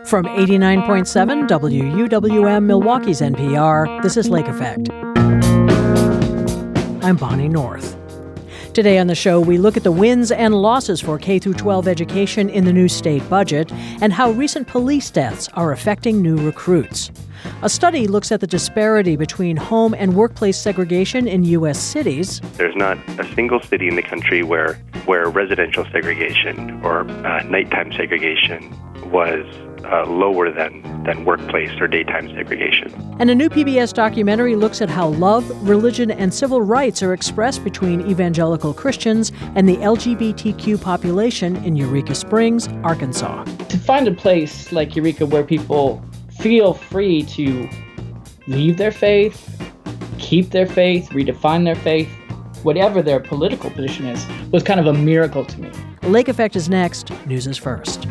From 89.7 WUWM Milwaukee's NPR, this is Lake Effect. I'm Bonnie North. Today on the show, we look at the wins and losses for K-12 education in the new state budget and how recent police deaths are affecting new recruits. A study looks at the disparity between home and workplace segregation in U.S. cities. There's not a single city in the country where residential segregation or nighttime segregation was lower than workplace or daytime segregation. And a new PBS documentary looks at how love, religion, and civil rights are expressed between evangelical Christians and the LGBTQ population in Eureka Springs, Arkansas. To find a place like Eureka where people feel free to leave their faith, keep their faith, redefine their faith, whatever their political position is, was kind of a miracle to me. Lake Effect is next. News is first.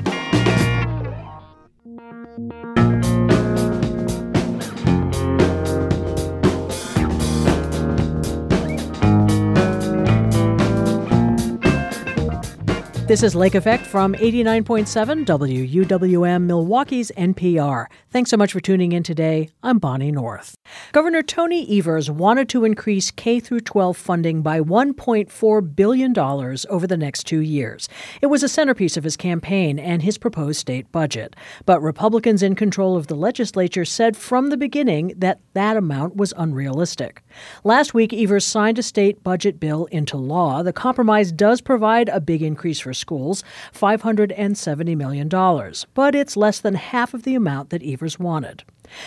This is Lake Effect from 89.7 WUWM Milwaukee's NPR. Thanks so much for tuning in today. I'm Bonnie North. Governor Tony Evers wanted to increase K-12 funding by $1.4 billion over the next 2 years. It was a centerpiece of his campaign and his proposed state budget. But Republicans in control of the legislature said from the beginning that amount was unrealistic. Last week, Evers signed a state budget bill into law. The compromise does provide a big increase for schools, $570 million, but it's less than half of the amount that Evers wanted.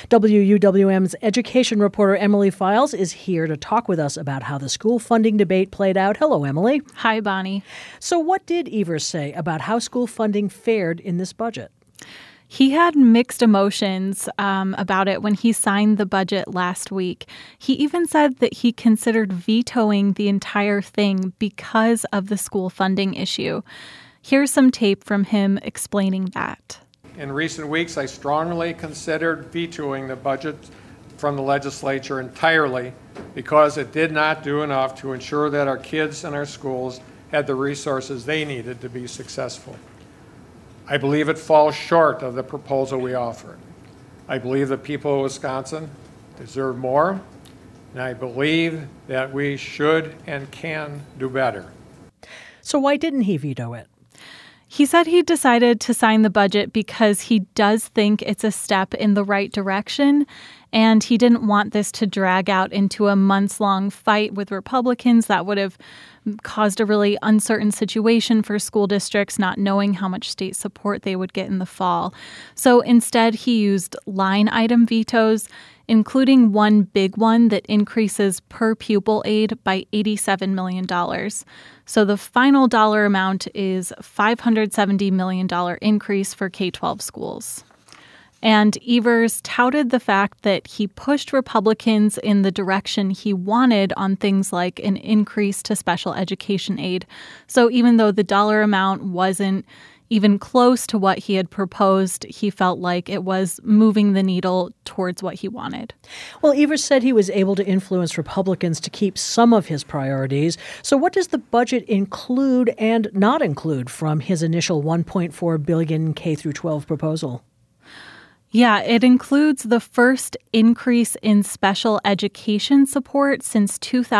WUWM's education reporter Emily Files is here to talk with us about how the school funding debate played out. Hello, Emily. Hi, Bonnie. So what did Evers say about how school funding fared in this budget? He had mixed emotions about it when he signed the budget last week. He even said that he considered vetoing the entire thing because of the school funding issue. Here's some tape from him explaining that. In recent weeks, I strongly considered vetoing the budget from the legislature entirely because it did not do enough to ensure that our kids and our schools had the resources they needed to be successful. I believe it falls short of the proposal we offered. I believe the people of Wisconsin deserve more, and I believe that we should and can do better. So why didn't he veto it? He said he decided to sign the budget because he does think it's a step in the right direction, and he didn't want this to drag out into a months-long fight with Republicans that would have caused a really uncertain situation for school districts, not knowing how much state support they would get in the fall. So instead, he used line item vetoes, including one big one that increases per pupil aid by $87 million. So the final dollar amount is $570 million increase for K-12 schools. And Evers touted the fact that he pushed Republicans in the direction he wanted on things like an increase to special education aid. So even though the dollar amount wasn't even close to what he had proposed, he felt like it was moving the needle towards what he wanted. Well, Evers said he was able to influence Republicans to keep some of his priorities. So what does the budget include and not include from his initial $1.4 billion K-12 proposal? Yeah, it includes the first increase in special education support since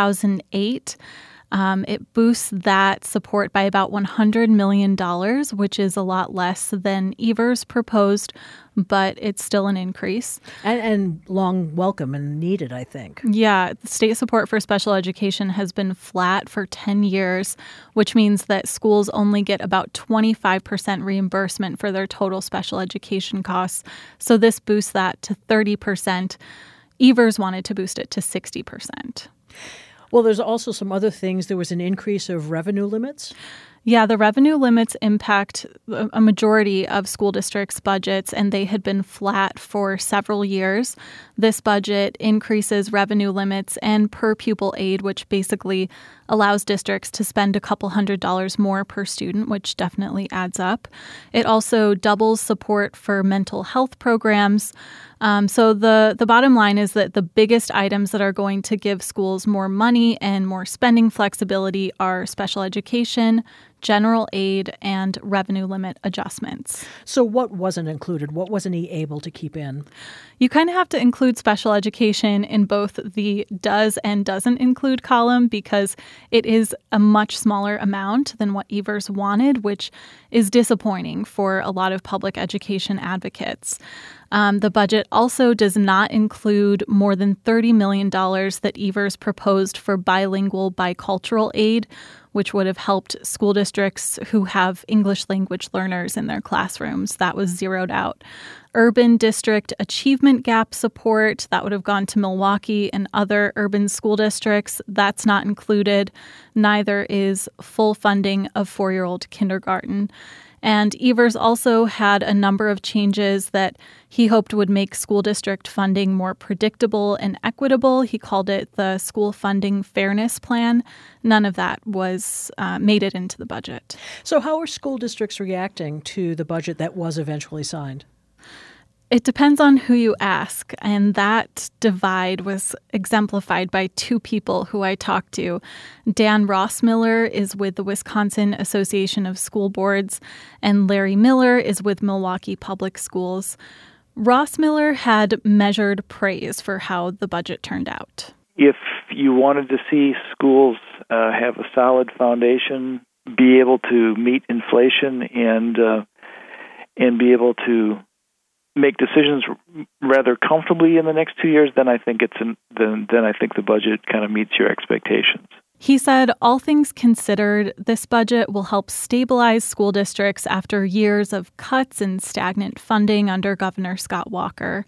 2008. It boosts that support by about $100 million, which is a lot less than Evers proposed, but it's still an increase. And long welcome and needed, I think. Yeah, state support for special education has been flat for 10 years, which means that schools only get about 25% reimbursement for their total special education costs. So this boosts that to 30%. Evers wanted to boost it to 60%. Well, there's also some other things. There was an increase of revenue limits. Yeah, the revenue limits impact a majority of school districts' budgets, and they had been flat for several years. This budget increases revenue limits and per pupil aid, which basically allows districts to spend a couple $100 more per student, which definitely adds up. It also doubles support for mental health programs. So the bottom line is that the biggest items that are going to give schools more money and more spending flexibility are special education, general aid and revenue limit adjustments. So what wasn't included? What wasn't he able to keep in? You kind of have to include special education in both the does and doesn't include column because it is a much smaller amount than what Evers wanted, which is disappointing for a lot of public education advocates. The budget also does not include more than $30 million that Evers proposed for bilingual bicultural aid, which would have helped school districts who have English language learners in their classrooms. That was zeroed out. Urban district achievement gap support, that would have gone to Milwaukee and other urban school districts. That's not included. Neither is full funding of 4-year-old kindergarten. And Evers also had a number of changes that he hoped would make school district funding more predictable and equitable. He called it the School Funding Fairness Plan. None of that was made it into the budget. So how are school districts reacting to the budget that was eventually signed? It depends on who you ask, and that divide was exemplified by two people who I talked to. Dan Rossmiller is with the Wisconsin Association of School Boards, and Larry Miller is with Milwaukee Public Schools. Rossmiller had measured praise for how the budget turned out. If you wanted to see schools have a solid foundation, be able to meet inflation, and be able to make decisions rather comfortably in the next 2 years, then I think then I think the budget kind of meets your expectations. He said, all things considered, this budget will help stabilize school districts after years of cuts and stagnant funding under Governor Scott Walker.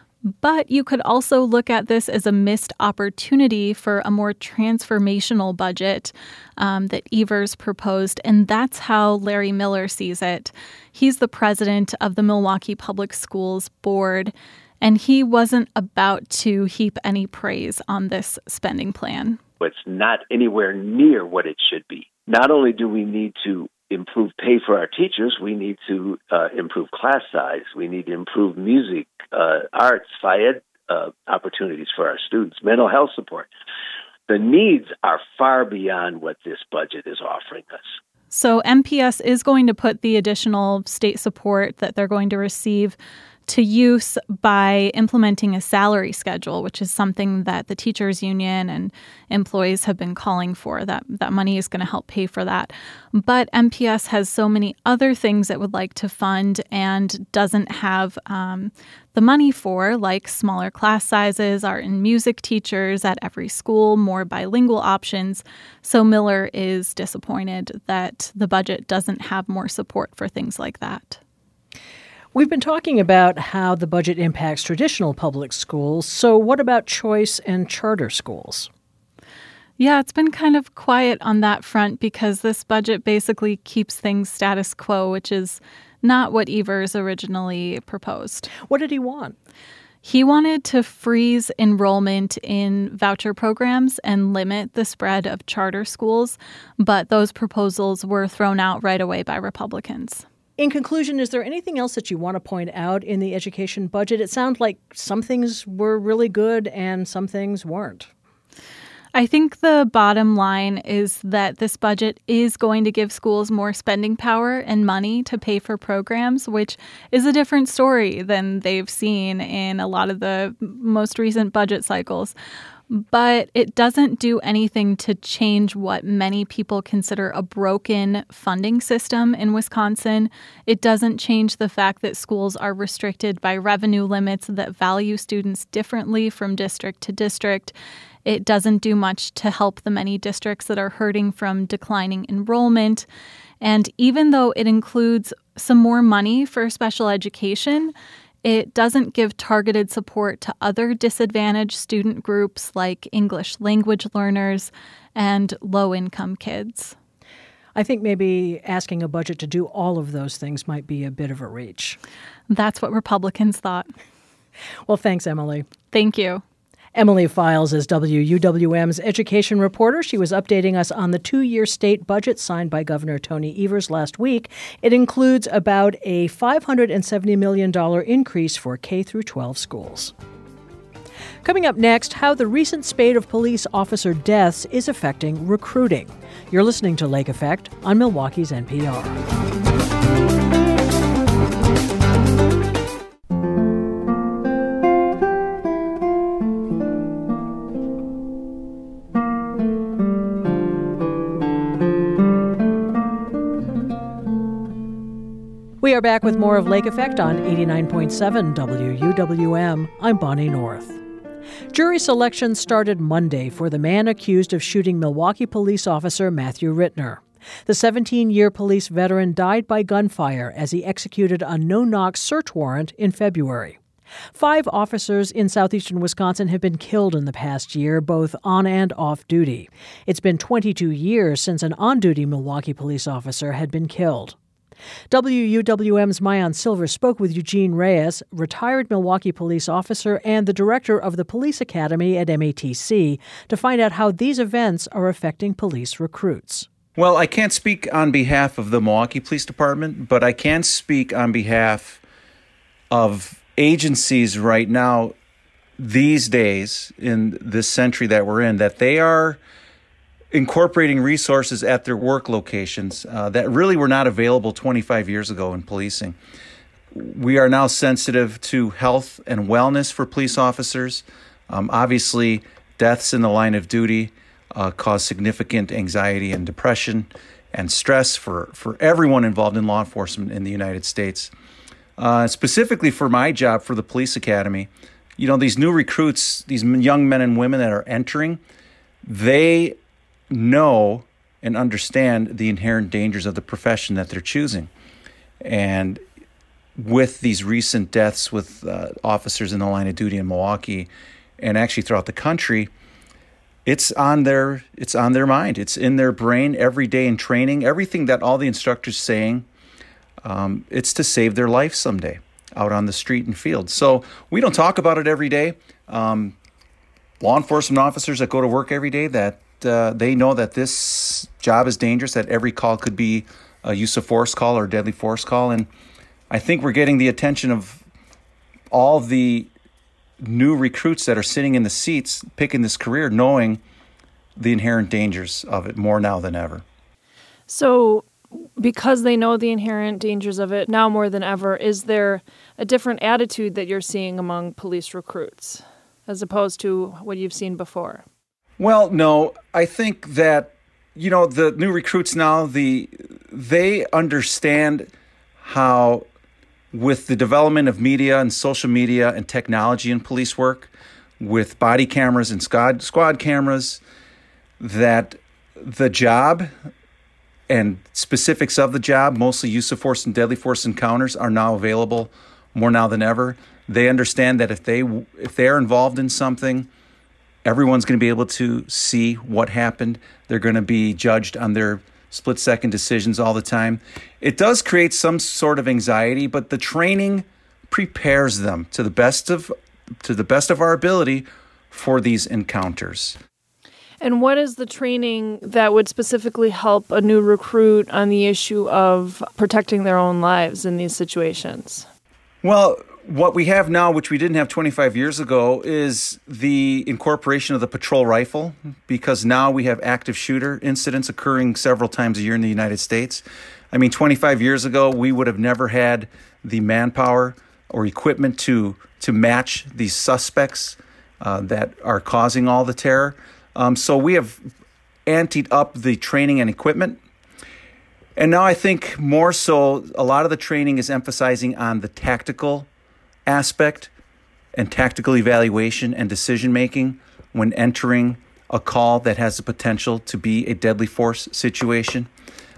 But you could also look at this as a missed opportunity for a more transformational budget that Evers proposed, and that's how Larry Miller sees it. He's the president of the Milwaukee Public Schools Board, and he wasn't about to heap any praise on this spending plan. It's not anywhere near what it should be. Not only do we need to improve pay for our teachers, we need to improve class size, we need to improve music, arts, phys ed opportunities for our students, mental health support. The needs are far beyond what this budget is offering us. So MPS is going to put the additional state support that they're going to receive to use by implementing a salary schedule, which is something that the teachers union and employees have been calling for. That money is going to help pay for that. But MPS has so many other things it would like to fund and doesn't have the money for, like smaller class sizes, art and music teachers at every school, more bilingual options. So Miller is disappointed that the budget doesn't have more support for things like that. We've been talking about how the budget impacts traditional public schools. So what about choice and charter schools? Yeah, it's been kind of quiet on that front because this budget basically keeps things status quo, which is not what Evers originally proposed. What did he want? He wanted to freeze enrollment in voucher programs and limit the spread of charter schools, but those proposals were thrown out right away by Republicans. In conclusion, is there anything else that you want to point out in the education budget? It sounds like some things were really good and some things weren't. I think the bottom line is that this budget is going to give schools more spending power and money to pay for programs, which is a different story than they've seen in a lot of the most recent budget cycles. But it doesn't do anything to change what many people consider a broken funding system in Wisconsin. It doesn't change the fact that schools are restricted by revenue limits that value students differently from district to district. It doesn't do much to help the many districts that are hurting from declining enrollment. And even though it includes some more money for special education, it doesn't give targeted support to other disadvantaged student groups like English language learners and low-income kids. I think maybe asking a budget to do all of those things might be a bit of a reach. That's what Republicans thought. Well, thanks, Emily. Thank you. Emily Files is WUWM's education reporter. She was updating us on the 2-year state budget signed by Governor Tony Evers last week. It includes about a $570 million increase for K-12 schools. Coming up next, how the recent spate of police officer deaths is affecting recruiting. You're listening to Lake Effect on Milwaukee's NPR. We are back with more of Lake Effect on 89.7 WUWM. I'm Bonnie North. Jury selection started Monday for the man accused of shooting Milwaukee police officer Matthew Rittner. The 17-year police veteran died by gunfire as he executed a no-knock search warrant in February. 5 officers in southeastern Wisconsin have been killed in the past year, both on and off duty. It's been 22 years since an on-duty Milwaukee police officer had been killed. WUWM's Mayan Silver spoke with Eugene Reyes, retired Milwaukee police officer and the director of the Police Academy at MATC, to find out how these events are affecting police recruits. Well, I can't speak on behalf of the Milwaukee Police Department, but I can speak on behalf of agencies right now, these days, in this century that we're in, that they are incorporating resources at their work locations that really were not available 25 years ago in policing. We are now sensitive to health and wellness for police officers. Obviously, deaths in the line of duty cause significant anxiety and depression and stress for everyone involved in law enforcement in the United States. Specifically for my job for the Police Academy, these new recruits, these young men and women that are entering, they know and understand the inherent dangers of the profession that they're choosing. And with these recent deaths with officers in the line of duty in Milwaukee and actually throughout the country, it's on their mind. It's in their brain every day in training. Everything that all the instructors saying, it's to save their life someday out on the street and field. So we don't talk about it every day. Law enforcement officers that go to work every day, that they know that this job is dangerous, that every call could be a use of force call or a deadly force call. And I think we're getting the attention of all the new recruits that are sitting in the seats picking this career, knowing the inherent dangers of it more now than ever. So because they know the inherent dangers of it now more than ever, is there a different attitude that you're seeing among police recruits as opposed to what you've seen before? Well, no, I think that, the new recruits now, they understand how with the development of media and social media and technology in police work, with body cameras and squad cameras, that the job and specifics of the job, mostly use of force and deadly force encounters, are now available more now than ever. They understand that if they're involved in something, everyone's going to be able to see what happened. They're going to be judged on their split-second decisions all the time. It does create some sort of anxiety, but the training prepares them to the best of our ability for these encounters. And what is the training that would specifically help a new recruit on the issue of protecting their own lives in these situations? Well, what we have now, which we didn't have 25 years ago, is the incorporation of the patrol rifle, because now we have active shooter incidents occurring several times a year in the United States. 25 years ago, we would have never had the manpower or equipment to match these suspects that are causing all the terror. So we have anteed up the training and equipment. And now I think more so, a lot of the training is emphasizing on the tactical aspect and tactical evaluation and decision-making when entering a call that has the potential to be a deadly force situation.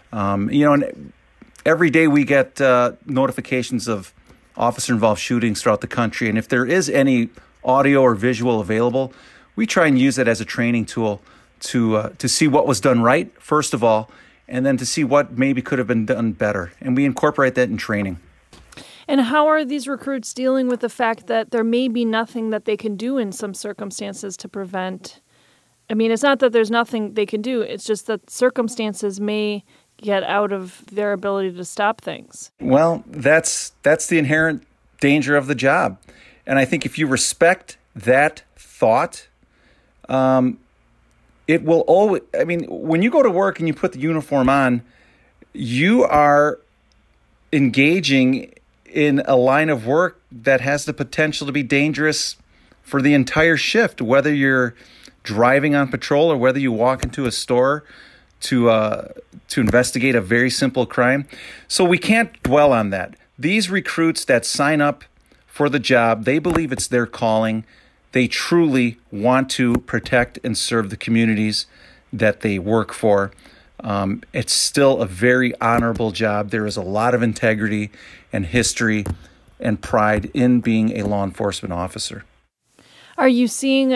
And every day we get notifications of officer-involved shootings throughout the country. And if there is any audio or visual available, we try and use it as a training tool to see what was done right, first of all, and then to see what maybe could have been done better. And we incorporate that in training. And how are these recruits dealing with the fact that there may be nothing that they can do in some circumstances to prevent? It's not that there's nothing they can do. It's just that circumstances may get out of their ability to stop things. Well, that's the inherent danger of the job. And I think if you respect that thought. It will always, I mean, when you go to work and you put the uniform on, you are engaging in a line of work that has the potential to be dangerous for the entire shift, whether you're driving on patrol or whether you walk into a store to investigate a very simple crime. So we can't dwell on that. These recruits that sign up for the job, they believe it's their calling. They truly want to protect and serve the communities that they work for. It's still a very honorable job. There is a lot of integrity and history and pride in being a law enforcement officer. Are you seeing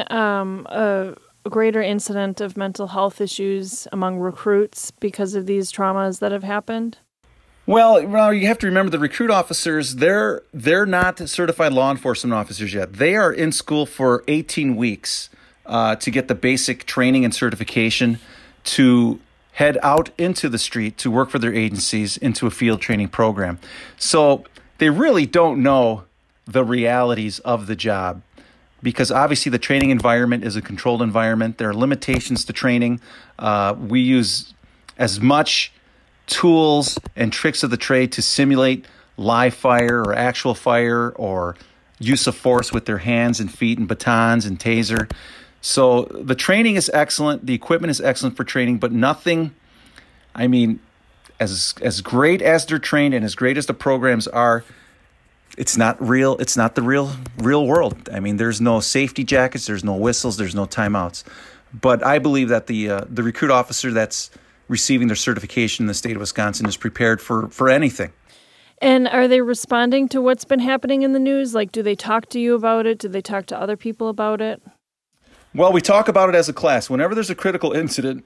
a greater incident of mental health issues among recruits because of these traumas that have happened? Well, you have to remember the recruit officers, they're not certified law enforcement officers yet. They are in school for 18 weeks to get the basic training and certification to head out into the street to work for their agencies into a field training program. So they really don't know the realities of the job because obviously the training environment is a controlled environment. There are limitations to training. We use as much tools and tricks of the trade to simulate live fire or actual fire or use of force with their hands and feet and batons and taser. So the training is excellent. The equipment is excellent for training, but nothing, I mean, as great as they're trained and as great as the programs are, it's not real. It's not the real world. I mean, there's no safety jackets, there's no whistles, there's no timeouts. But I believe that the recruit officer that's receiving their certification in the state of Wisconsin is prepared for anything. And are they responding to what's been happening in the news? Like, do they talk to you about it? Do they talk to other people about it? Well, we talk about it as a class. Whenever there's a critical incident,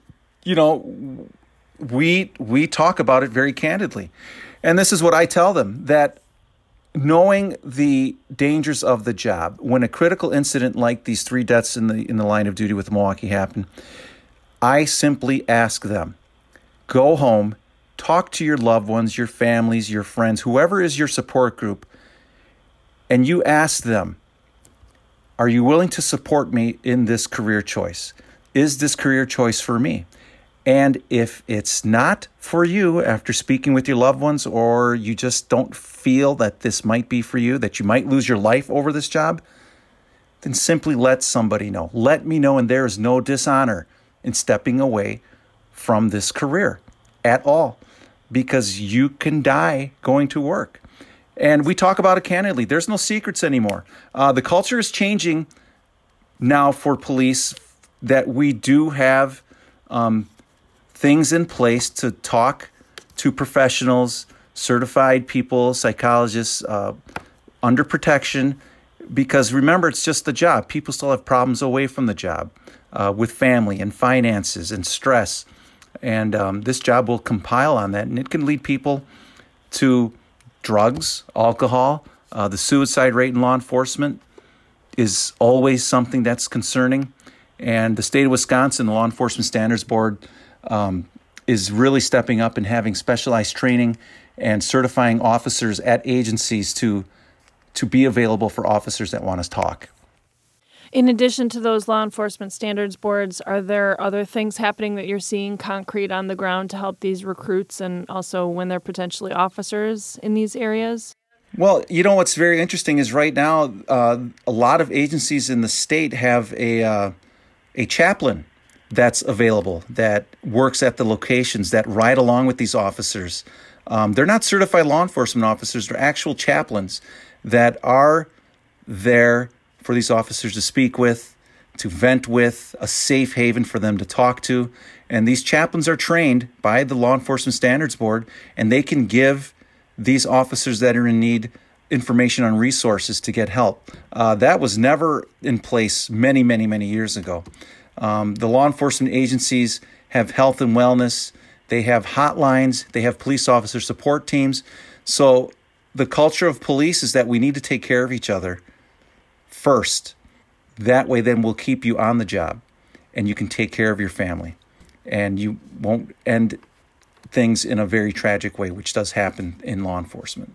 we talk about it very candidly. And this is what I tell them, that knowing the dangers of the job, when a critical incident like these 3 deaths in the line of duty with Milwaukee happened, I simply ask them, go home, talk to your loved ones, your families, your friends, whoever is your support group, and you ask them, are you willing to support me in this career choice? Is this career choice for me? And if it's not for you after speaking with your loved ones, or you just don't feel that this might be for you, that you might lose your life over this job, then simply let somebody know. Let me know, and there is no dishonor in stepping away from this career at all, because you can die going to work. And we talk about it candidly. There's no secrets anymore. The culture is changing now for police, that we do have things in place to talk to professionals, certified people, psychologists, under protection, because remember, it's just the job. People still have problems away from the job with family and finances and stress. And this job will compile on that, and it can lead people to drugs, alcohol. The suicide rate in law enforcement is always something that's concerning. And the state of Wisconsin, the Law Enforcement Standards Board, is really stepping up and having specialized training and certifying officers at agencies to be available for officers that want to talk. In addition to those law enforcement standards boards, are there other things happening that you're seeing concrete on the ground to help these recruits and also when they're potentially officers in these areas? Well, what's very interesting is right now a lot of agencies in the state have a chaplain that's available, that works at the locations, that ride along with these officers. They're not certified law enforcement officers. They're actual chaplains that are there for these officers to speak with, to vent with, a safe haven for them to talk to. And these chaplains are trained by the Law Enforcement Standards Board, and they can give these officers that are in need information on resources to get help. That was never in place many, many, many years ago. The law enforcement agencies have health and wellness. They have hotlines. They have police officer support teams. So the culture of police is that we need to take care of each other first. That way, then we'll keep you on the job and you can take care of your family and you won't end things in a very tragic way, which does happen in law enforcement.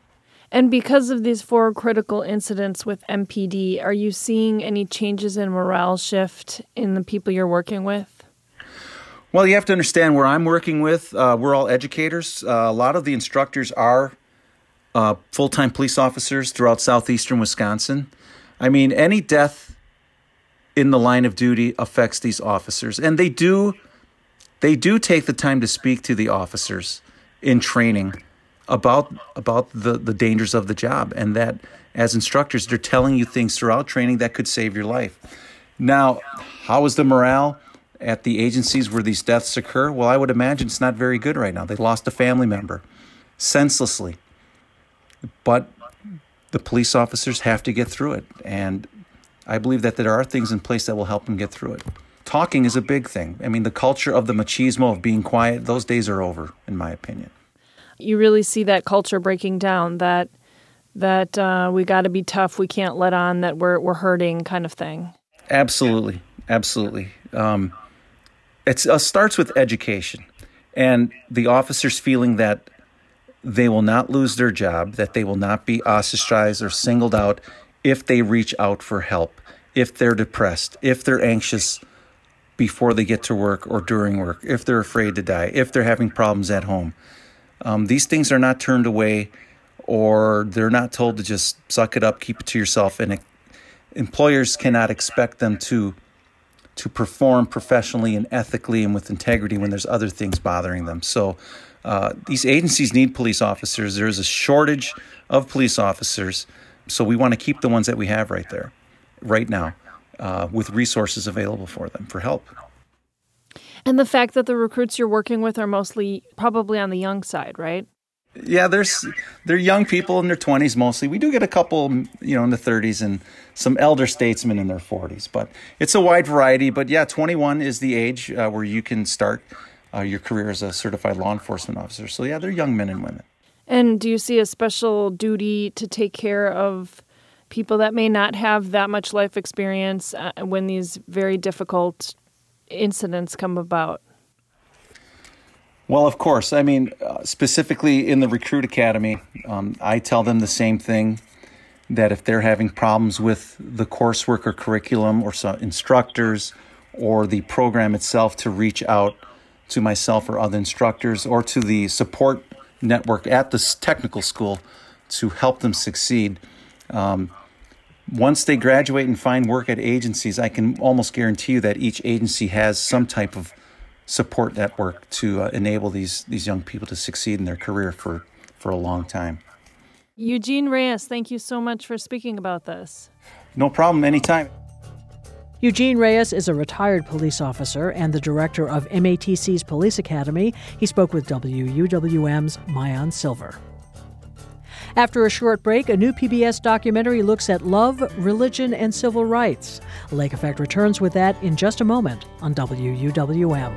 And because of these 4 critical incidents with MPD, are you seeing any changes in morale shift in the people you're working with? Well, you have to understand where I'm working with. We're all educators. A lot of the instructors are full-time police officers throughout southeastern Wisconsin. I mean, any death in the line of duty affects these officers, and they do take the time to speak to the officers in training about the dangers of the job, and that as instructors, they're telling you things throughout training that could save your life. Now, how is the morale at the agencies where these deaths occur? Well, I would imagine it's not very good right now. They lost a family member senselessly. But the police officers have to get through it. And I believe that there are things in place that will help them get through it. Talking is a big thing. I mean, the culture of the machismo of being quiet, those days are over, in my opinion. You really see that culture breaking down, that we got to be tough, we can't let on that we're hurting kind of thing. Absolutely. It starts with education and the officers feeling that they will not lose their job, that they will not be ostracized or singled out if they reach out for help, if they're depressed, if they're anxious before they get to work or during work, if they're afraid to die, if they're having problems at home. These things are not turned away, or they're not told to just suck it up, keep it to yourself. And employers cannot expect them to perform professionally and ethically and with integrity when there's other things bothering them. So these agencies need police officers. There is a shortage of police officers. So we want to keep the ones that we have right there, right now, with resources available for them for help. And the fact that the recruits you're working with are mostly probably on the young side, right? Yeah, they're young people in their 20s mostly. We do get a couple, in the 30s and some elder statesmen in their 40s. But it's a wide variety. But yeah, 21 is the age where you can start your career as a certified law enforcement officer. So yeah, they're young men and women. And do you see a special duty to take care of people that may not have that much life experience when these very difficult incidents come about? Well, of course. I mean, specifically in the Recruit Academy, I tell them the same thing, that if they're having problems with the coursework or curriculum or some instructors or the program itself, to reach out to myself or other instructors or to the support network at the technical school to help them succeed. Once they graduate and find work at agencies, I can almost guarantee you that each agency has some type of support network to enable these young people to succeed in their career for a long time. Eugene Reyes, thank you so much for speaking about this. No problem, anytime. Eugene Reyes is a retired police officer and the director of MATC's Police Academy. He spoke with WUWM's Maayan Silver. After a short break, a new PBS documentary looks at love, religion, and civil rights. Lake Effect returns with that in just a moment on WUWM.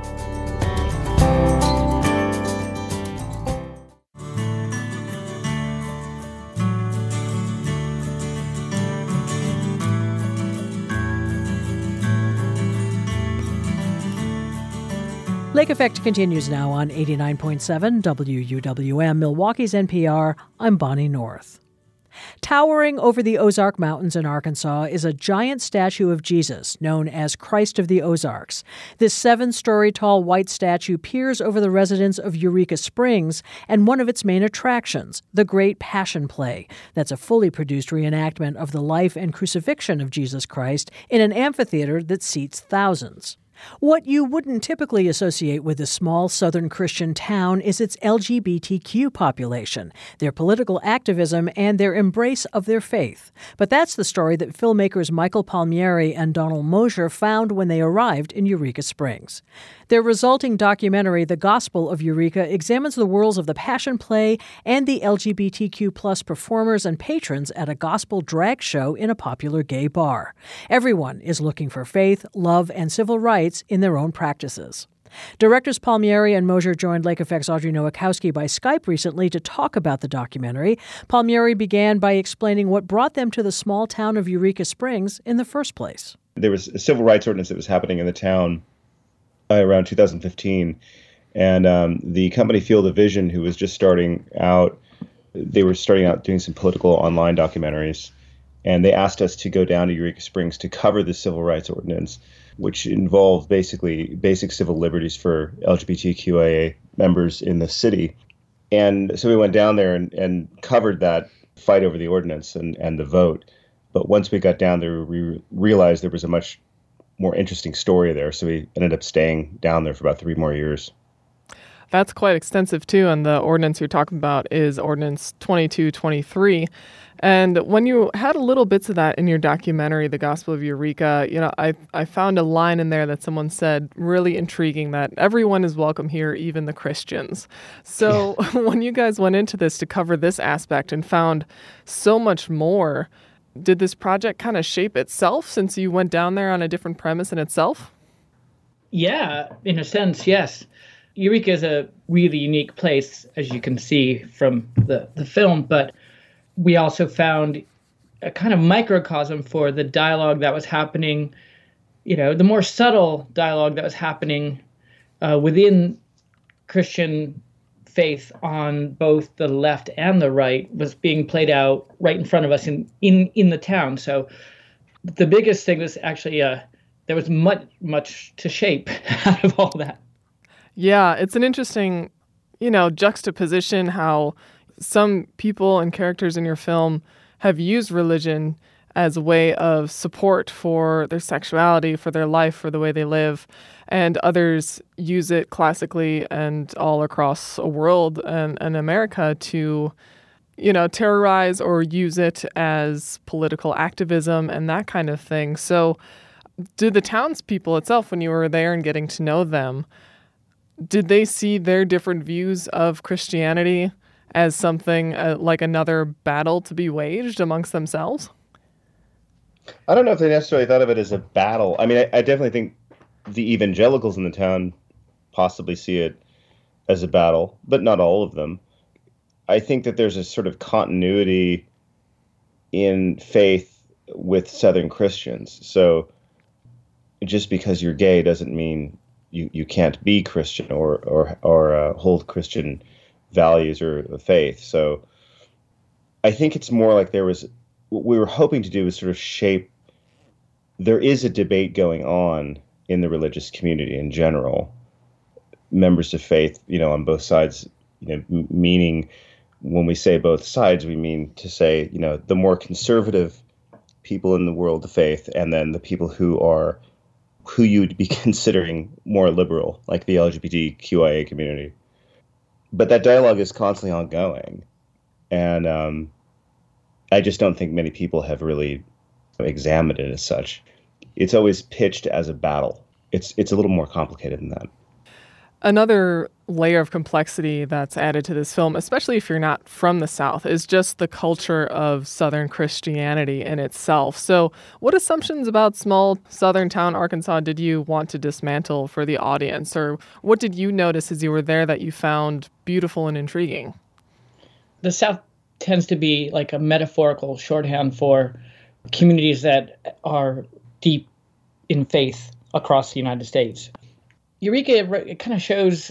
Lake Effect continues now on 89.7 WUWM, Milwaukee's NPR. I'm Bonnie North. Towering over the Ozark Mountains in Arkansas is a giant statue of Jesus known as Christ of the Ozarks. This 7-story tall white statue peers over the residents of Eureka Springs and one of its main attractions, the Great Passion Play. That's a fully produced reenactment of the life and crucifixion of Jesus Christ in an amphitheater that seats thousands. What you wouldn't typically associate with a small southern Christian town is its LGBTQ population, their political activism, and their embrace of their faith. But that's the story that filmmakers Michael Palmieri and Donald Mosier found when they arrived in Eureka Springs. Their resulting documentary, The Gospel of Eureka, examines the worlds of the Passion Play and the LGBTQ+ performers and patrons at a gospel drag show in a popular gay bar. Everyone is looking for faith, love, and civil rights in their own practices. Directors Palmieri and Mosier joined Lake Effect's Audrey Nowakowski by Skype recently to talk about the documentary. Palmieri began by explaining what brought them to the small town of Eureka Springs in the first place. There was a civil rights ordinance that was happening in the town around 2015, and the company Field of Vision, who was just starting out, They were starting out doing some political online documentaries, and they asked us to go down to Eureka Springs to cover the civil rights ordinance, which involved basically basic civil liberties for LGBTQIA members in the city. And so we went down there and covered that fight over the ordinance and the vote. But once we got down there, we realized there was a much more interesting story there. So we ended up staying down there for about 3 more years. That's quite extensive, too. And the ordinance you're talking about is Ordinance 2223. And when you had a little bits of that in your documentary, The Gospel of Eureka, I found a line in there that someone said, really intriguing, that everyone is welcome here, even the Christians. So when you guys went into this to cover this aspect and found so much more, did this project kind of shape itself since you went down there on a different premise in itself? Yeah, in a sense, yes. Eureka is a really unique place, as you can see from the film, but we also found a kind of microcosm for the dialogue that was happening, the more subtle dialogue that was happening within Christian faith on both the left and the right was being played out right in front of us in the town. So the biggest thing was actually there was much to shape out of all that. Yeah, it's an interesting, juxtaposition how some people and characters in your film have used religion as a way of support for their sexuality, for their life, for the way they live, and others use it classically and all across a world and America to, terrorize or use it as political activism and that kind of thing. So did the townspeople itself, when you were there and getting to know them, did they see their different views of Christianity as something like another battle to be waged amongst themselves? I don't know if they necessarily thought of it as a battle. I mean, I definitely think the evangelicals in the town possibly see it as a battle, but not all of them. I think that there's a sort of continuity in faith with Southern Christians. So just because you're gay doesn't mean you can't be Christian or hold Christian values or faith. So I think it's more like what we were hoping to do is sort of shape. There is a debate going on in the religious community in general. Members of faith, on both sides, meaning when we say both sides, we mean to say, the more conservative people in the world of faith, and then the people who you'd be considering more liberal, like the LGBTQIA community. But that dialogue is constantly ongoing. And I just don't think many people have really examined it as such. It's always pitched as a battle. It's a little more complicated than that. Another layer of complexity that's added to this film, especially if you're not from the South, is just the culture of Southern Christianity in itself. So what assumptions about small southern town Arkansas did you want to dismantle for the audience? Or what did you notice as you were there that you found beautiful and intriguing? The South tends to be like a metaphorical shorthand for communities that are deep in faith across the United States. Eureka, it kind of shows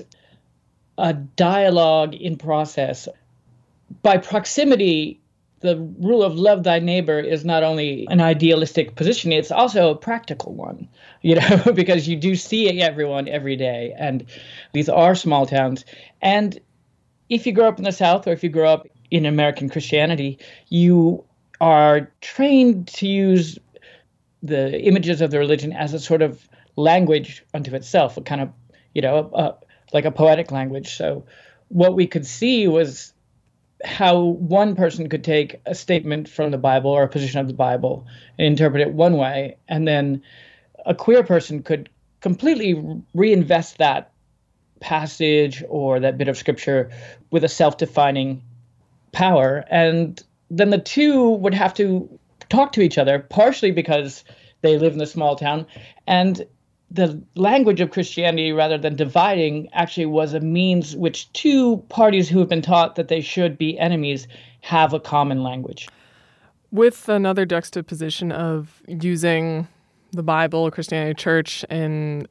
a dialogue in process. By proximity, the rule of love thy neighbor is not only an idealistic position, it's also a practical one, because you do see everyone every day. And these are small towns. And if you grow up in the South, or if you grow up in American Christianity, you are trained to use the images of the religion as a sort of language unto itself, a kind of, like a poetic language. So what we could see was how one person could take a statement from the Bible or a position of the Bible and interpret it one way, and then a queer person could completely reinvest that passage or that bit of scripture with a self-defining power. And then the two would have to talk to each other, partially because they live in a small town, and the language of Christianity, rather than dividing, actually was a means which two parties who have been taught that they should be enemies have a common language. With another juxtaposition of using the Bible, Christianity, church, in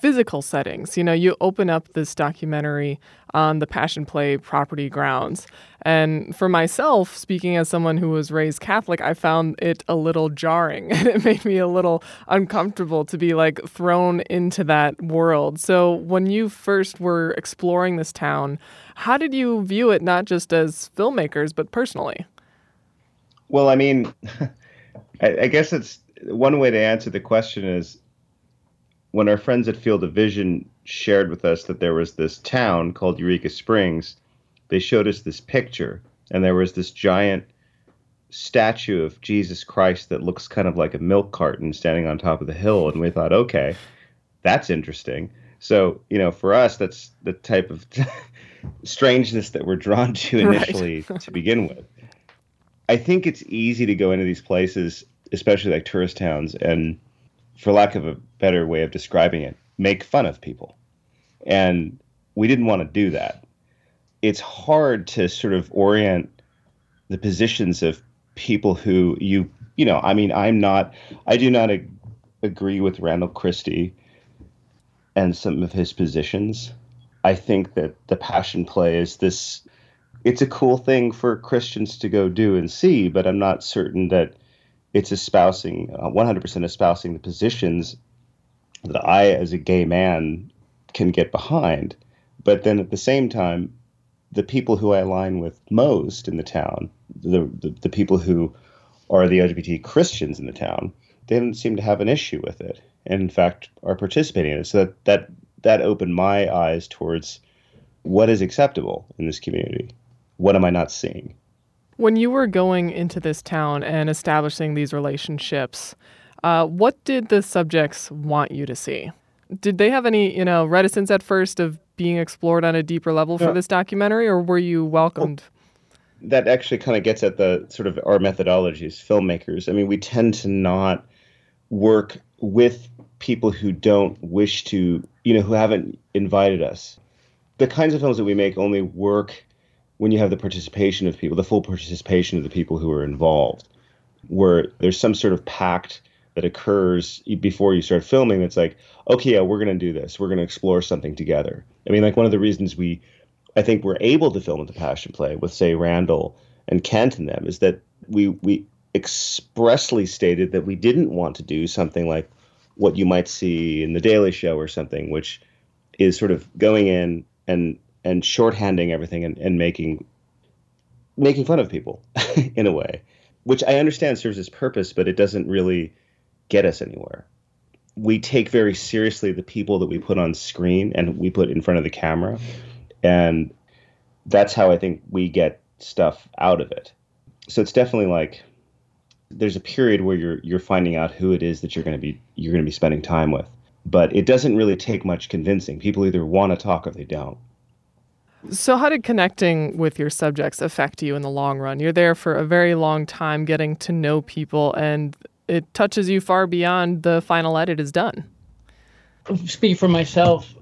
physical settings. You know, you open up this documentary on the Passion Play property grounds. And for myself, speaking as someone who was raised Catholic, I found it a little jarring and it made me a little uncomfortable to be like thrown into that world. So when you first were exploring this town, how did you view it not just as filmmakers, but personally? Well, I mean, I guess it's one way to answer the question is when our friends at Field of Vision shared with us that there was this town called Eureka Springs, they showed us this picture, and there was this giant statue of Jesus Christ that looks kind of like a milk carton standing on top of the hill. And we thought, okay, that's interesting. So, you know, for us, that's the type of strangeness that we're drawn to initially to begin with. I think it's easy to go into these places, especially like tourist towns, and for lack of a better way of describing it, make fun of people. And we didn't want to do that. It's hard to sort of orient the positions of people who I do not agree with Randall Christie and some of his positions. I think that the Passion Play is it's a cool thing for Christians to go do and see, but I'm not certain that it's 100% espousing the positions that I, as a gay man, can get behind. But then at the same time, the people who I align with most in the town, the people who are the LGBT Christians in the town, they don't seem to have an issue with it, and in fact are participating in it. So that opened my eyes towards what is acceptable in this community. What am I not seeing? When you were going into this town and establishing these relationships, what did the subjects want you to see? Did they have any, reticence at first of being explored on a deeper level for this documentary, or were you welcomed? Well, that actually kind of gets at the sort of our methodology as filmmakers. I mean, we tend to not work with people who don't wish to, who haven't invited us. The kinds of films that we make only work when you have the participation of people, the full participation of the people who are involved, where there's some sort of pact that occurs before you start filming that's like, okay, yeah, we're going to do this. We're going to explore something together. I mean, like one of the reasons I think we're able to film at the Passion Play with, say, Randall and Kent and them is that we expressly stated that we didn't want to do something like what you might see in The Daily Show or something, which is sort of going in and shorthanding everything and making fun of people in a way, which I understand serves its purpose, but it doesn't really get us anywhere. We take very seriously the people that we put on screen and we put in front of the camera. And that's how I think we get stuff out of it. So it's definitely like there's a period where you're finding out who it is that you're going to be spending time with. But it doesn't really take much convincing. People either want to talk or they don't. So how did connecting with your subjects affect you in the long run? You're there for a very long time getting to know people, and it touches you far beyond the final edit is done. Speak for myself.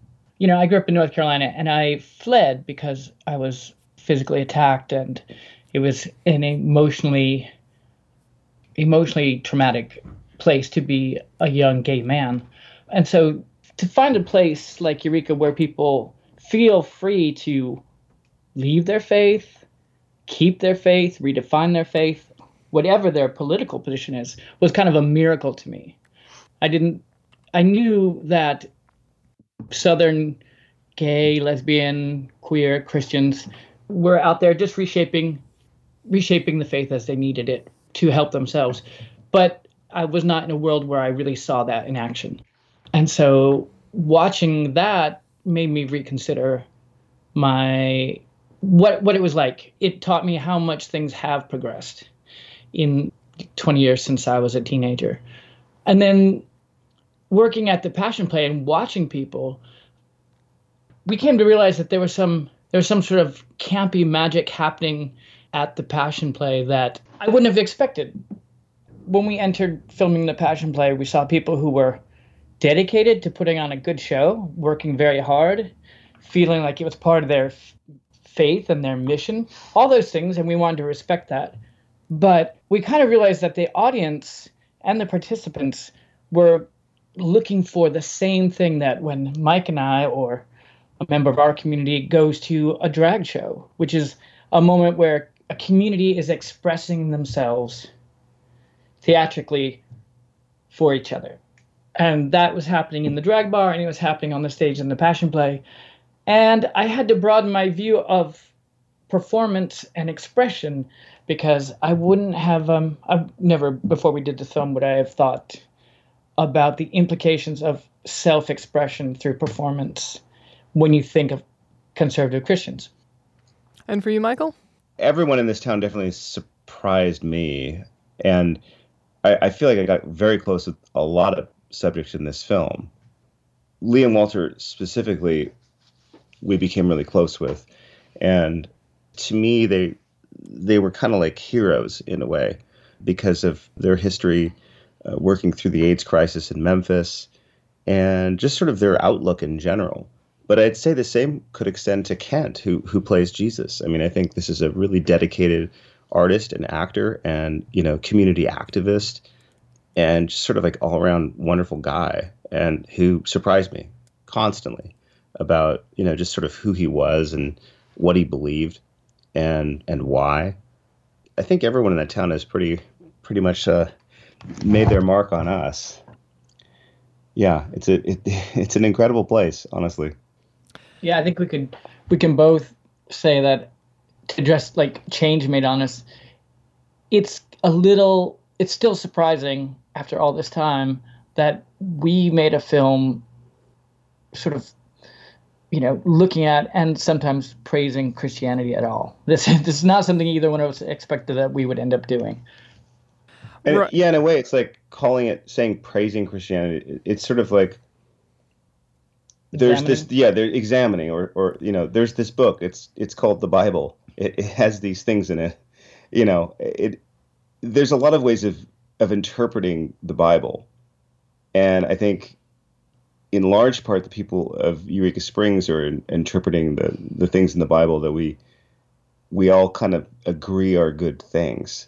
I grew up in North Carolina, and I fled because I was physically attacked, and it was an emotionally traumatic place to be a young gay man. And so to find a place like Eureka where people feel free to leave their faith, keep their faith, redefine their faith, whatever their political position is, was kind of a miracle to me. I knew that Southern gay, lesbian, queer Christians were out there just reshaping the faith as they needed it to help themselves. But I was not in a world where I really saw that in action. And so watching that made me reconsider what it was like. It taught me how much things have progressed in 20 years since I was a teenager. And then working at the Passion Play and watching people, we came to realize that there was some sort of campy magic happening at the Passion Play that I wouldn't have expected. When we entered filming the Passion Play, we saw people who were dedicated to putting on a good show, working very hard, feeling like it was part of their faith and their mission, all those things, and we wanted to respect that. But we kind of realized that the audience and the participants were looking for the same thing that when Mike and I or a member of our community goes to a drag show, which is a moment where a community is expressing themselves theatrically for each other. And that was happening in the drag bar, and it was happening on the stage in the Passion Play. And I had to broaden my view of performance and expression, because I wouldn't have, I've never, before we did the film, would I have thought about the implications of self-expression through performance when you think of conservative Christians. And for you, Michael? Everyone in this town definitely surprised me. And I feel like I got very close with a lot of subjects in this film. Lee and Walter specifically, we became really close with. And to me, they were kind of like heroes in a way because of their history working through the AIDS crisis in Memphis and just sort of their outlook in general. But I'd say the same could extend to Kent, who plays Jesus. I mean, I think this is a really dedicated artist and actor and, community activist and just sort of like all around wonderful guy, and who surprised me constantly about, just sort of who he was and what he believed and why. I think everyone in that town has pretty much made their mark on us. Yeah, it's an incredible place, honestly. Yeah, I think we can both say that to address like change made on us, it's still surprising after all this time that we made a film sort of, looking at and sometimes praising Christianity at all. This is not something either one of us expected that we would end up doing. And right. Yeah, in a way, it's like saying praising Christianity. It's sort of like there's they're examining, or there's this book. It's called the Bible. It has these things in it. There's a lot of ways of interpreting the Bible, and I think in large part the people of Eureka Springs are interpreting the things in the Bible that we all kind of agree are good things.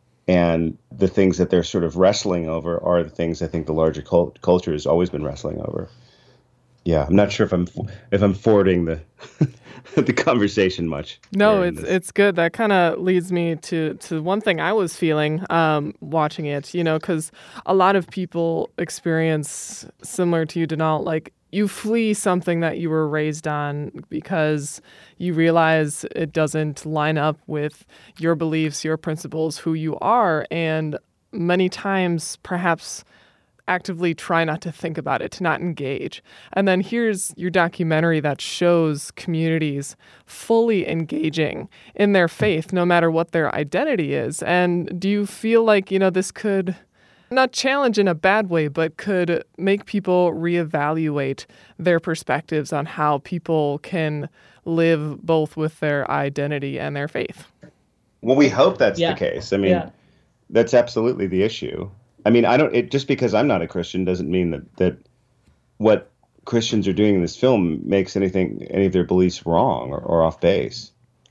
And the things that they're sort of wrestling over are the things I think the larger culture has always been wrestling over. Yeah, I'm not sure if I'm forwarding the the conversation much. No, it's good. That kind of leads me to one thing I was feeling watching it. Because a lot of people experience similar to you, Donald, like you flee something that you were raised on because you realize it doesn't line up with your beliefs, your principles, who you are, and many times perhaps actively try not to think about it, to not engage. And then here's your documentary that shows communities fully engaging in their faith, no matter what their identity is. And do you feel like, this could not challenge in a bad way, but could make people reevaluate their perspectives on how people can live both with their identity and their faith? Well, we hope that's the case. I mean, that's absolutely the issue. I mean, just because I'm not a Christian doesn't mean that what Christians are doing in this film makes any of their beliefs wrong or off base.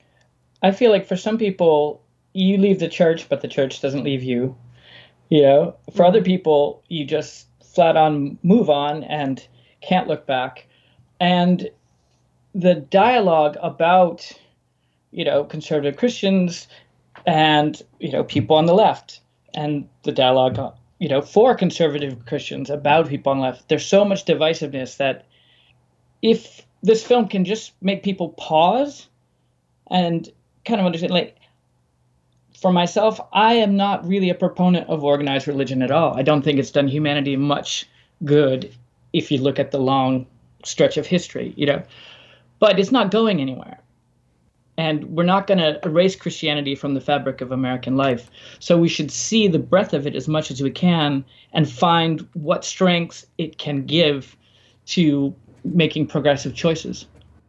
I feel like for some people, you leave the church, but the church doesn't leave you. For other people, you just flat on move on and can't look back. And the dialogue about, conservative Christians and, people on the left, and the dialogue, for conservative Christians about people on the left, there's so much divisiveness that if this film can just make people pause and kind of understand, like, for myself, I am not really a proponent of organized religion at all. I don't think it's done humanity much good if you look at the long stretch of history, but it's not going anywhere. And we're not going to erase Christianity from the fabric of American life. So we should see the breadth of it as much as we can and find what strengths it can give to making progressive choices.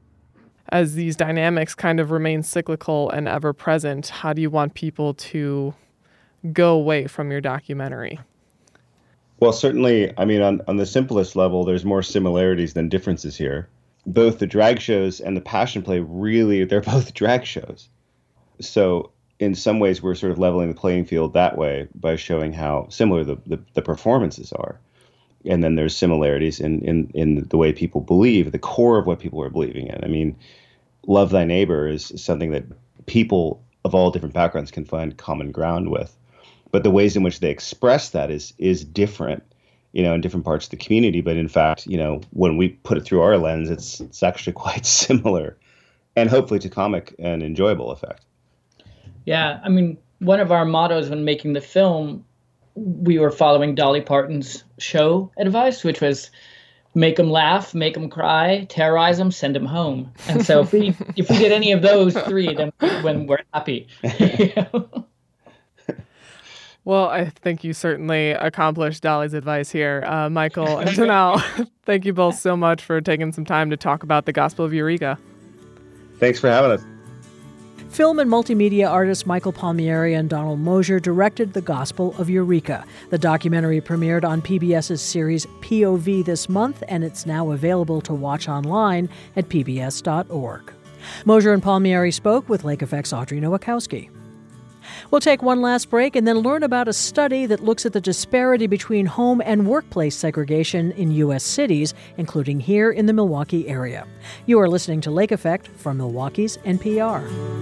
As these dynamics kind of remain cyclical and ever present, how do you want people to go away from your documentary? Well, certainly, I mean, on the simplest level, there's more similarities than differences here. Both the drag shows and the Passion Play, really, they're both drag shows. So in some ways, we're sort of leveling the playing field that way by showing how similar the performances are. and then there's similarities in the way people believe, the core of what people are believing in. I mean, love thy neighbor is something that people of all different backgrounds can find common ground with. But the ways in which they express that is different, in different parts of the community. But in fact, when we put it through our lens, it's actually quite similar, and hopefully to comic and enjoyable effect. Yeah, I mean, one of our mottos when making the film, we were following Dolly Parton's show advice, which was make them laugh, make them cry, terrorize them, send them home. And so if we did any of those three, then when we're happy. Well, I think you certainly accomplished Dolly's advice here. Michael and Danelle, thank you both so much for taking some time to talk about the Gospel of Eureka. Thanks for having us. Film and multimedia artists Michael Palmieri and Donald Mosier directed The Gospel of Eureka. The documentary premiered on PBS's series POV this month, and it's now available to watch online at pbs.org. Mosier and Palmieri spoke with Lake Effect's Audrey Nowakowski. We'll take one last break and then learn about a study that looks at the disparity between home and workplace segregation in U.S. cities, including here in the Milwaukee area. You are listening to Lake Effect from Milwaukee's NPR.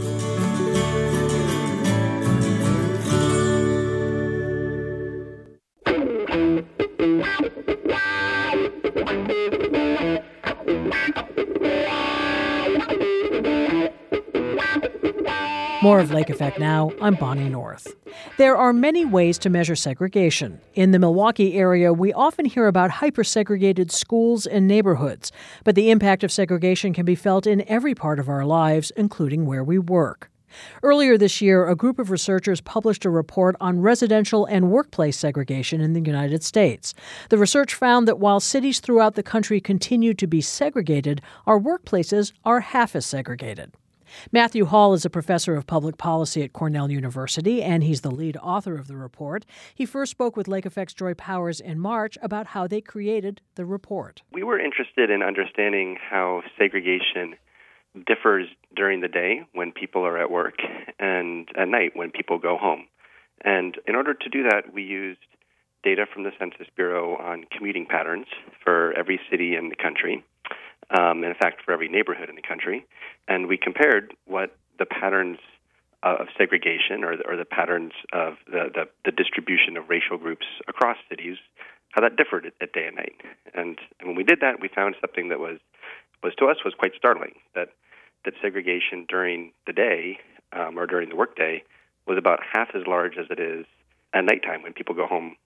More of Lake Effect now. I'm Bonnie North. There are many ways to measure segregation. In the Milwaukee area, we often hear about hyper-segregated schools and neighborhoods, but the impact of segregation can be felt in every part of our lives, including where we work. Earlier this year, a group of researchers published a report on residential and workplace segregation in the United States. The research found that while cities throughout the country continue to be segregated, our workplaces are half as segregated. Matthew Hall is a professor of public policy at Cornell University, and he's the lead author of the report. He first spoke with Lake Effect's Joy Powers in March about how they created the report. We were interested in understanding how segregation differs during the day when people are at work and at night when people go home. And in order to do that, we used data from the Census Bureau on commuting patterns for every city in the country. In fact, for every neighborhood in the country. And we compared what the patterns of segregation or the patterns of the distribution of racial groups across cities, how that differed at day and night. And when we did that, we found something that was to us was quite startling, that segregation during the day or during the workday was about half as large as it is at nighttime when people go home.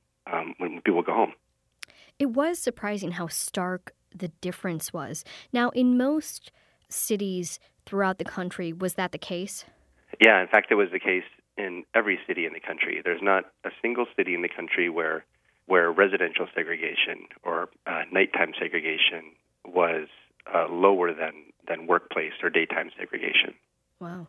It was surprising how stark the difference was. Now, in most cities throughout the country, was that the case? Yeah, in fact, it was the case in every city in the country. There's not a single city in the country where residential segregation or nighttime segregation was lower than workplace or daytime segregation. Wow.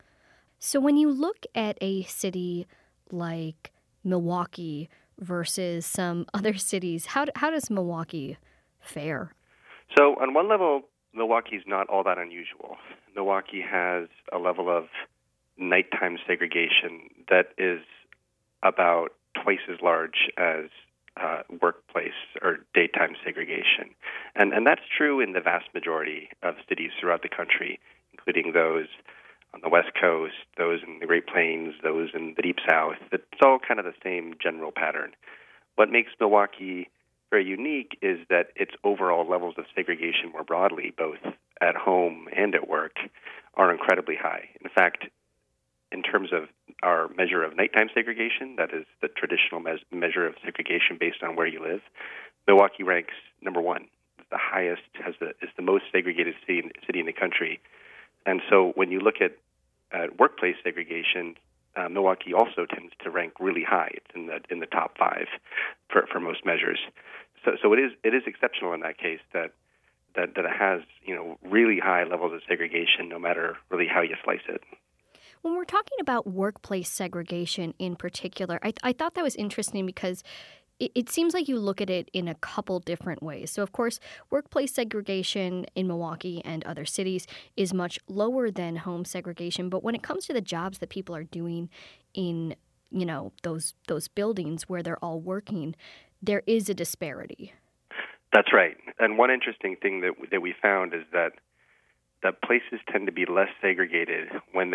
So when you look at a city like Milwaukee versus some other cities, how does Milwaukee fare? So on one level, Milwaukee's not all that unusual. Milwaukee has a level of nighttime segregation that is about twice as large as workplace or daytime segregation. And that's true in the vast majority of cities throughout the country, including those on the West Coast, those in the Great Plains, those in the Deep South. It's all kind of the same general pattern. What makes Milwaukee very unique is that its overall levels of segregation more broadly, both at home and at work, are incredibly high. In fact, in terms of our measure of nighttime segregation, that is the traditional measure of segregation based on where you live, Milwaukee ranks number one. The highest is the most segregated city in the country. And so when you look at workplace segregation, Milwaukee also tends to rank really high. It's in the top five for most measures. So it is exceptional in that case that it has really high levels of segregation, no matter really how you slice it. When we're talking about workplace segregation in particular, I thought that was interesting because it seems like you look at it in a couple different ways. So, of course, workplace segregation in Milwaukee and other cities is much lower than home segregation. But when it comes to the jobs that people are doing in, those buildings where they're all working, there is a disparity. That's right. And one interesting thing that we found is that places tend to be less segregated when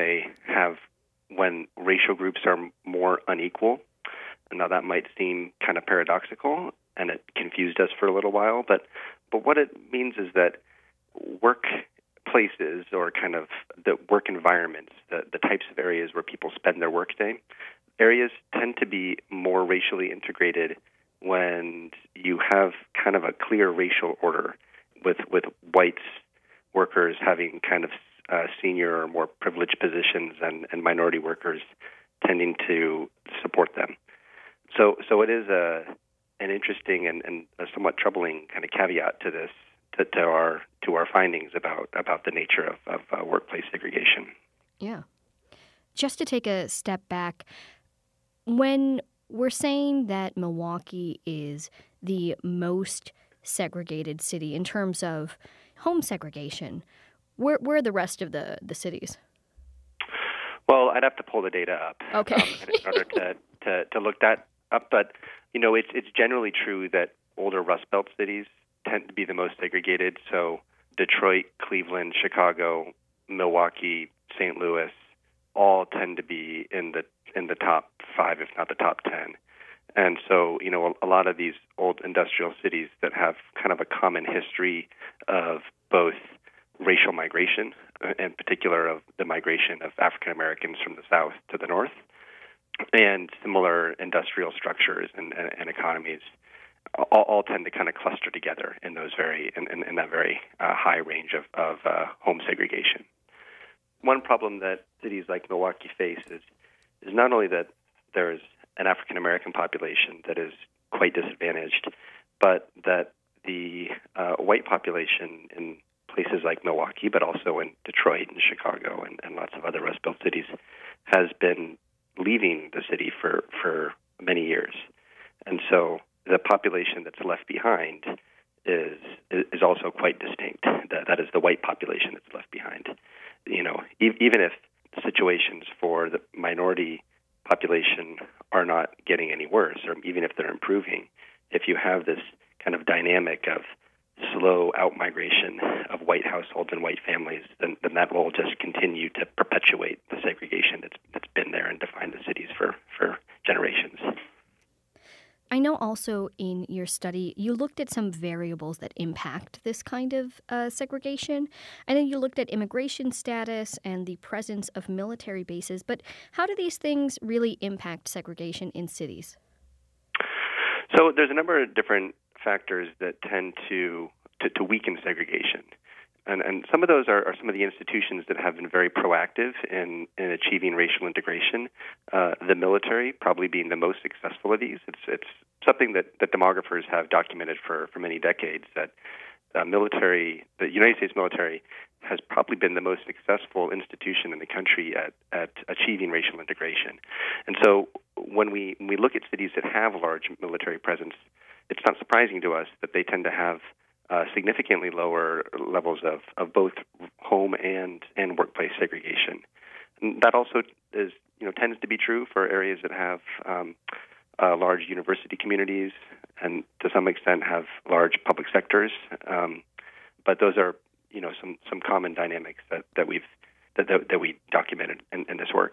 racial groups are more unequal. Now that might seem kind of paradoxical, and it confused us for a little while, but what it means is that workplaces, or kind of the work environments, the types of areas where people spend their workday, areas tend to be more racially integrated when you have kind of a clear racial order, with white workers having kind of senior or more privileged positions, and minority workers tending to support them. So it is an interesting and a somewhat troubling kind of caveat to this, to our findings about the nature of workplace segregation. Yeah. Just to take a step back, when we're saying that Milwaukee is the most segregated city in terms of home segregation, where are the rest of the cities? Well, I'd have to pull the data up, okay, in order to look that up. But it's generally true that older Rust Belt cities tend to be the most segregated. So Detroit, Cleveland, Chicago, Milwaukee, St. Louis, all tend to be in the top 5, if not the top 10. And so, a lot of these old industrial cities that have kind of a common history of both racial migration, in particular of the migration of African Americans from the South to the North, and similar industrial structures and economies, all tend to kind of cluster together in those in that very high range of home segregation. One problem that cities like Milwaukee face is not only that there's an African American population that is quite disadvantaged, but that the white population in places like Milwaukee, but also in Detroit and Chicago and lots of other Rust Belt cities, has been leaving the city for many years. And so the population that's left behind is also quite distinct. That is the white population that's left behind. Even if situations for the minority population are not getting any worse, or even if they're improving, if you have this kind of dynamic of slow out-migration of white households and white families, then that will just continue to perpetuate the segregation that's been there and defined the cities for generations. I know also in your study, you looked at some variables that impact this kind of segregation. I know you looked at immigration status and the presence of military bases, but how do these things really impact segregation in cities? So there's a number of different factors that tend to weaken segregation. And some of those are some of the institutions that have been very proactive in achieving racial integration. The military probably being the most successful of these. It's something that demographers have documented for many decades, that the United States military has probably been the most successful institution in the country at achieving racial integration. And so when we look at cities that have large military presence, it's not surprising to us that they tend to have significantly lower levels of both home and workplace segregation. And that also tends to be true for areas that have large university communities and to some extent have large public sectors. But those are some common dynamics that we documented in this work.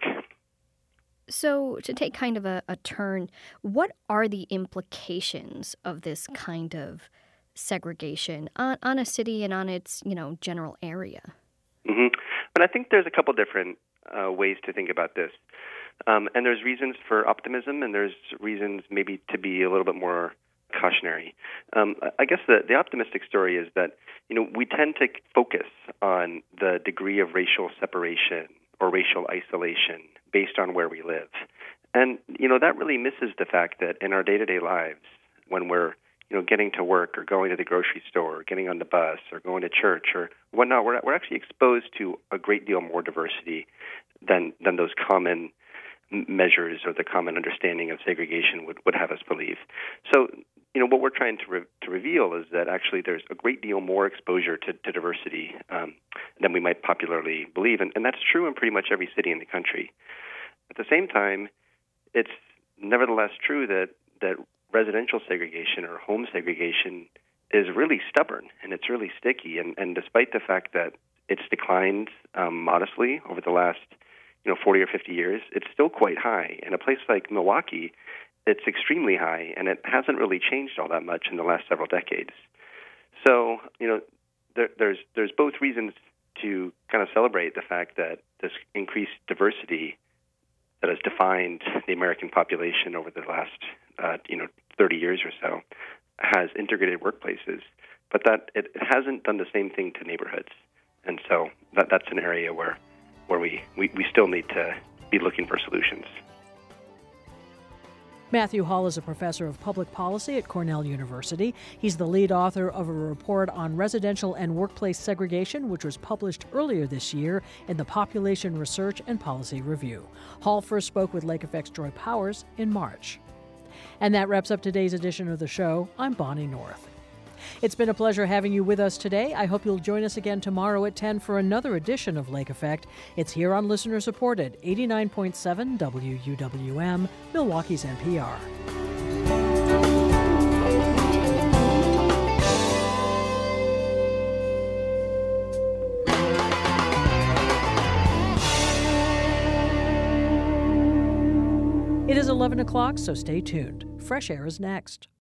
So to take kind of a turn, what are the implications of this kind of segregation on a city and on its general area? Mm-hmm. But I think there's a couple different ways to think about this, and there's reasons for optimism, and there's reasons maybe to be a little bit more cautionary. I guess the optimistic story is that we tend to focus on the degree of racial separation or racial isolation based on where we live, and that really misses the fact that in our day-to-day lives, when we're getting to work or going to the grocery store or getting on the bus or going to church or whatnot, we're actually exposed to a great deal more diversity than those common measures or the common understanding of segregation would have us believe. So, what we're trying to reveal is that actually there's a great deal more exposure to diversity than we might popularly believe, and that's true in pretty much every city in the country. At the same time, it's nevertheless true that residential segregation or home segregation is really stubborn and it's really sticky. And despite the fact that it's declined modestly over the last 40 or 50 years, it's still quite high. In a place like Milwaukee, it's extremely high, and it hasn't really changed all that much in the last several decades. So, there's both reasons to kind of celebrate the fact that this increased diversity that has defined the American population over the last 30 years or so has integrated workplaces, but that it hasn't done the same thing to neighborhoods. And so that's an area where we still need to be looking for solutions. Matthew Hall is a professor of public policy at Cornell University. He's the lead author of a report on residential and workplace segregation, which was published earlier this year in the Population Research and Policy Review. Hall first spoke with Lake Effect's Joy Powers in March. And that wraps up today's edition of the show. I'm Bonnie North. It's been a pleasure having you with us today. I hope you'll join us again tomorrow at 10 for another edition of Lake Effect. It's here on listener-supported 89.7 WUWM, Milwaukee's NPR. It is 11 o'clock, so stay tuned. Fresh Air is next.